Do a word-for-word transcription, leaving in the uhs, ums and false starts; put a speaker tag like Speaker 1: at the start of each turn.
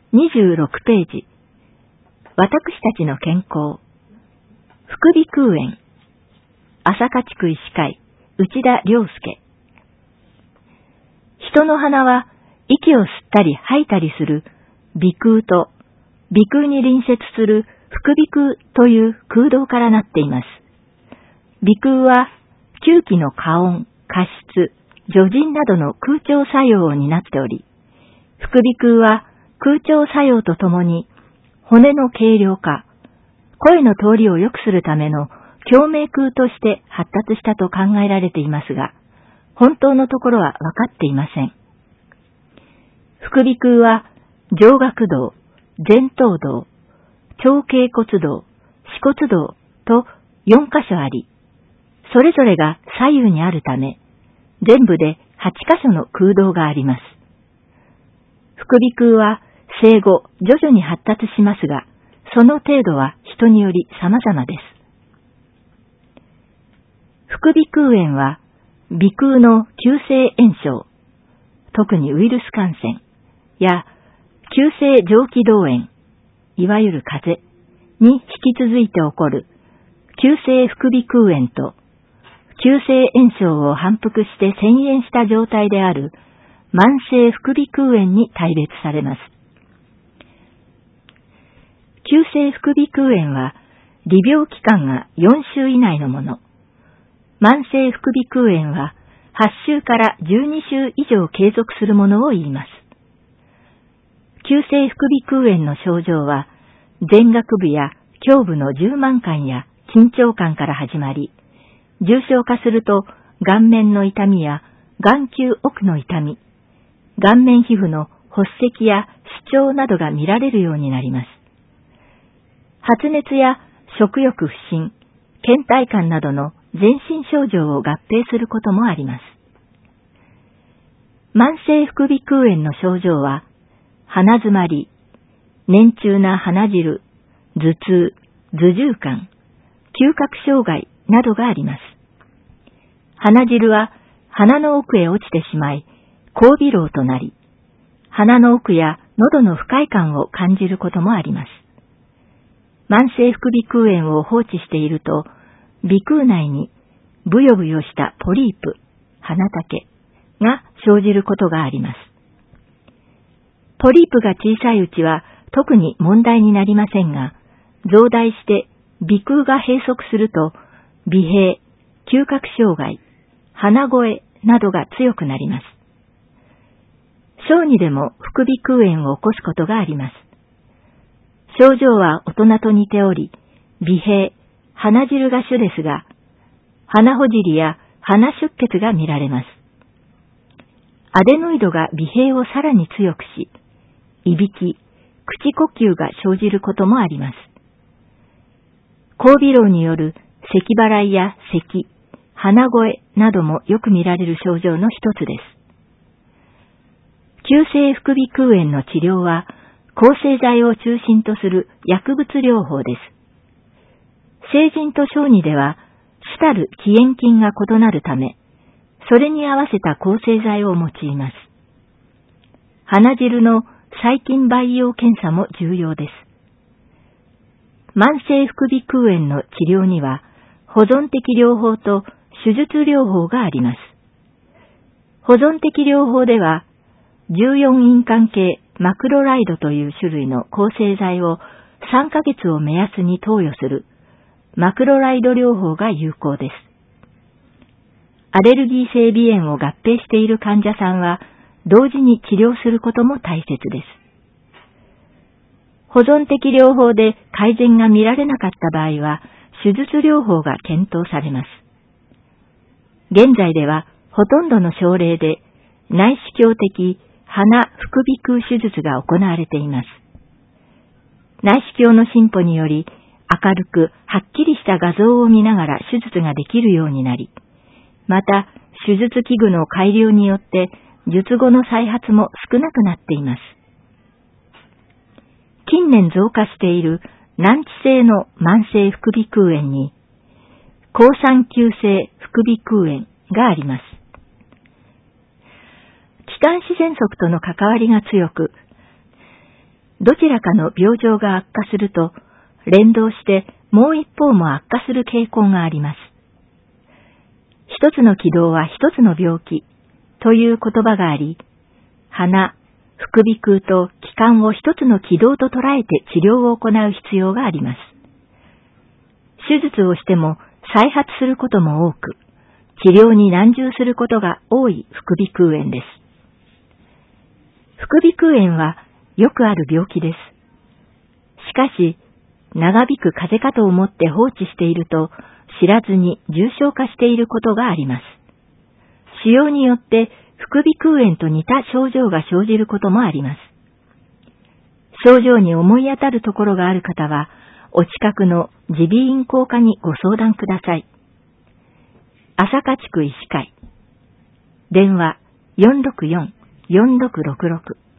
Speaker 1: にじゅうろくページ。私たちの健康。副鼻腔炎。朝霞地区医師会、内田良介。人の鼻は息を吸ったり吐いたりする鼻腔と鼻腔に隣接する副鼻腔という空洞からなっています。鼻腔は吸気の加温、加湿、除塵などの空調作用を担っており、副鼻腔は空調作用とともに骨の軽量化、声の通りを良くするための共鳴腔として発達したと考えられていますが、本当のところは分かっていません。副鼻腔は上顎道、前頭道、腸頸骨道、歯骨道とよんかしょあり、それぞれが左右にあるため、全部ではちかしょの空洞があります。副鼻腔は生後徐々に発達しますが、その程度は人により様々です。副鼻腔炎は、鼻腔の急性炎症、特にウイルス感染や急性上気道炎、いわゆる風邪に引き続いて起こる急性副鼻腔炎と急性炎症を反復して遷延した状態である慢性副鼻腔炎に大別されます。急性副鼻腔炎は、利病期間がよんしゅう以内のもの。慢性副鼻腔炎は、はちしゅうからじゅうにしゅう以上継続するものを言います。急性副鼻腔炎の症状は、前顎部や胸部の充満感や緊張感から始まり、重症化すると顔面の痛みや眼球奥の痛み、顔面皮膚の発赤や腫脹などが見られるようになります。発熱や食欲不振、倦怠感などの全身症状を合併することもあります。慢性副鼻腔炎の症状は、鼻詰まり、粘中な鼻汁、頭痛、頭重感、嗅覚障害などがあります。鼻汁は鼻の奥へ落ちてしまい、後鼻漏となり、鼻の奥や喉の不快感を感じることもあります。慢性副鼻腔炎を放置していると、鼻腔内にブヨブヨしたポリープ、鼻竹が生じることがあります。ポリープが小さいうちは特に問題になりませんが、増大して鼻腔が閉塞すると、鼻閉、嗅覚障害、鼻声などが強くなります。小児でも副鼻腔炎を起こすことがあります。症状は大人と似ており、鼻閉、鼻汁が主ですが、鼻ほじりや鼻出血が見られます。アデノイドが鼻閉をさらに強くし、いびき、口呼吸が生じることもあります。後鼻漏による咳払いや咳、鼻声などもよく見られる症状の一つです。急性副鼻腔炎の治療は、抗生剤を中心とする薬物療法です。成人と小児では、主たる起炎菌が異なるため、それに合わせた抗生剤を用います。鼻汁の細菌培養検査も重要です。慢性副鼻腔炎の治療には、保存的療法と手術療法があります。保存的療法では、じゅうよんいんかん系マクロライドという種類の抗生剤をさんかげつを目安に投与するマクロライド療法が有効です。アレルギー性鼻炎を合併している患者さんは同時に治療することも大切です。保存的療法で改善が見られなかった場合は手術療法が検討されます。現在ではほとんどの症例で内視鏡的鼻副鼻腔手術が行われています。内視鏡の進歩により明るくはっきりした画像を見ながら手術ができるようになり、また手術器具の改良によって術後の再発も少なくなっています。近年増加している難治性の慢性副鼻腔炎に好酸球性副鼻腔炎があります。気管支喘息との関わりが強く、 どちらかの病状が悪化すると、連動してもう一方も悪化する傾向があります。一つの気道は一つの病気という言葉があり、鼻、副鼻腔と気管を一つの気道と捉えて治療を行う必要があります。手術をしても再発することも多く、治療に難渋することが多い副鼻腔炎です。副鼻腔炎はよくある病気です。しかし、長引く風邪かと思って放置していると、知らずに重症化していることがあります。使用によって副鼻腔炎と似た症状が生じることもあります。症状に思い当たるところがある方は、お近くの耳鼻咽喉科にご相談ください。朝霞地区医師会。電話 よんろくよん よんろくろくろく